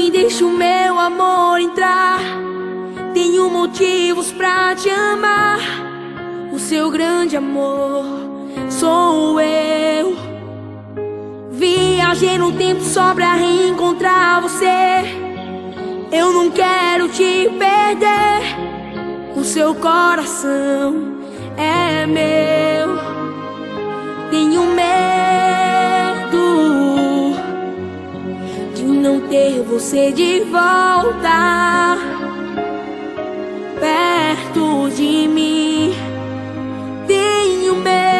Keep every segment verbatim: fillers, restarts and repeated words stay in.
e deixa o meu amor entrar. Tenho motivos pra te amar. O seu grande amor sou eu. Viajei no tempo só pra reencontrar você. Eu não quero te perder. O seu coração é meu. Tenho medo de não ter você de volta perto de mim. Tenho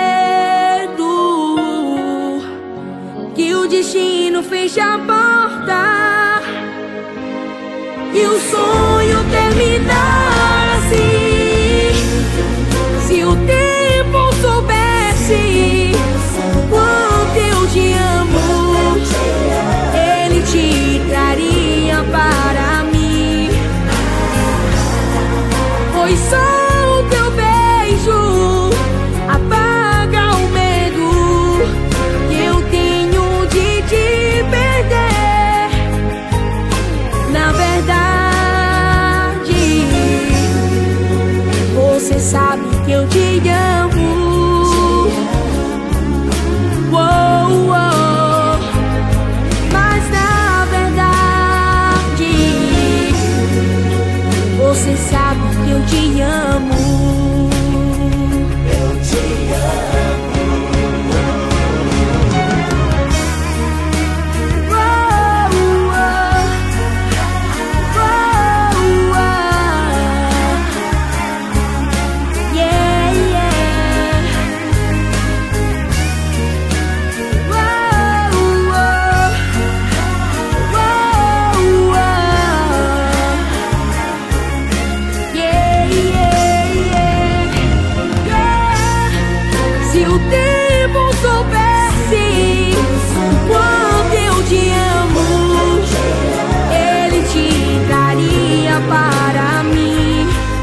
medo que o destino feche a porta e o sonho terminar assim. Se o tempo soubesse quanto eu te amo, ele te traria para mim. Pois só o teu beijo apaga o medo que eu tenho de te perder. Na verdade, você sabe que eu te amo. Uou, uou. Mas na verdade, você sabe que eu te amo. Eu te amo. Uou, uou. Uou, uou. Yeah, yeah. Uou, uou. Uou, uou. Yeah, yeah, yeah. Yeah. Se o tempo soubesse quanto eu te amo, ele te daria para mim.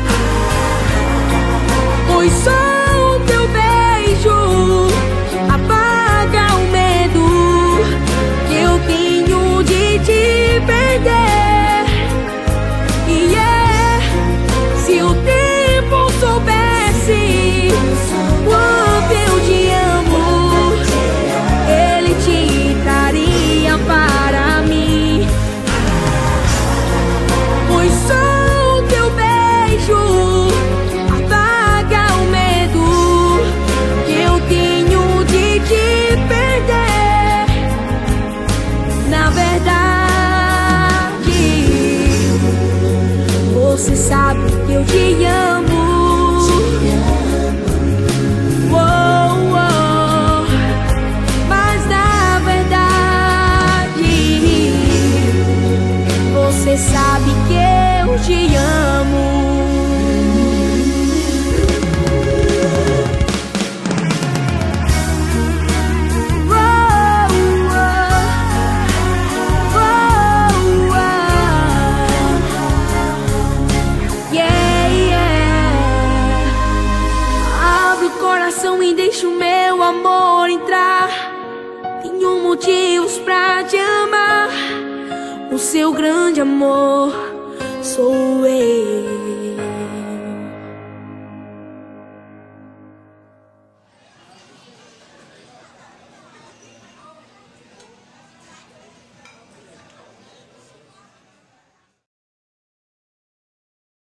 Pois só o teu beijo apaga o medo que eu tenho de te perder. E yeah, se o tempo soubesse quanto eu te amo, ele te daria para mim. Pois só o teu beijo apaga o medo que eu tenho de te perder. Na verdade, você sabe que eu te amo. Uou, uou. Mas na verdade, você sabe que eu te amo. Uou, uou. Uou, uou. Yeah, yeah. Abre o coração e deixa o meu amor entrar. Tenho motivos pra te amar. O seu grande amor sou eu.